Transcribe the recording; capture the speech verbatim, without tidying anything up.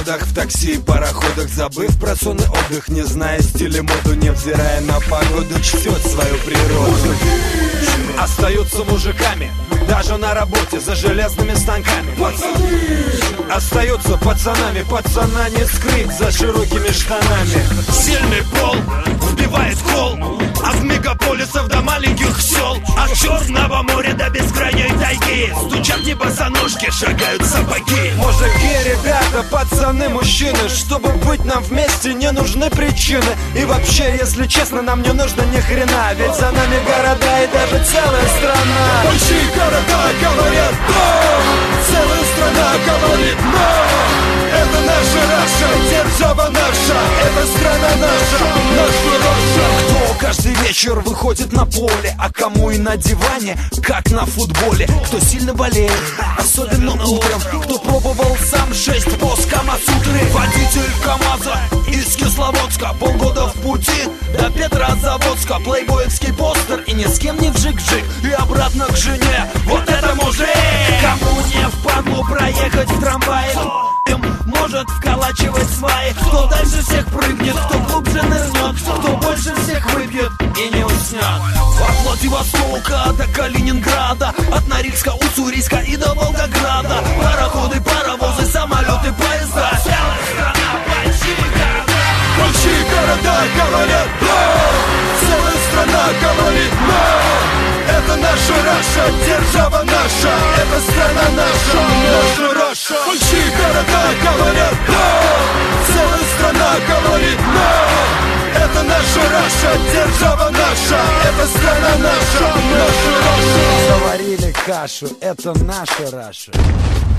заводах, в такси и пароходах, забыв про сон и отдых, не зная стиля моду, невзирая на погоду, чтет свою природу. Остаются мужиками даже на работе за железными станками. Пацаны остаются пацанами, пацана не скрыть за широкими штанами. Сильный пол вбивает кол от мегаполисов до маленьких сел, от Черного моря до бескрайней тайги. Стучат не босоножки, шагают сапоги. Мужики, ребята, пацаны, мужчины, чтобы быть нам вместе, не нужны причины. И вообще, если честно, нам не нужно ни хрена, ведь за нами города и даже целая страна. Большие города говорят «но», целая страна говорит «но». Это наша Раша, держава наша, это страна наша, наша Раша. Кто каждый вечер выходит на поле, а кому и на диване, как на футболе. Кто сильно болеет, особенно утром, кто пробовал сам шесть пост Камасутры. Водитель КамАЗа из Кисловодска, полгода в пути до Петрозаводска. Плейбоевский постер и ни с кем не вжик-вжик, и обратно к жене. Вот это мужик! Кому не впадлу проехать в трамвае, может вколачивать сваи. Кто дальше всех прыгнет, кто глубже нырнет, кто больше всех выпьет и не уснет. От Владивостока до Калининграда, от Норильска, Уссурийска и до Волгограда. Пароходы, паровозы, самолеты, поезда. Целая страна, большие города. Большие города говорят «но», целая страна говорит «но». Это наша Раша, держава наша, это страна наша, наша Раша. Большие города говорят «но», целая страна говорит «но». Это наша Раша, держава наша, это страна наша, наша Раша. Заварили кашу, это наша Раша.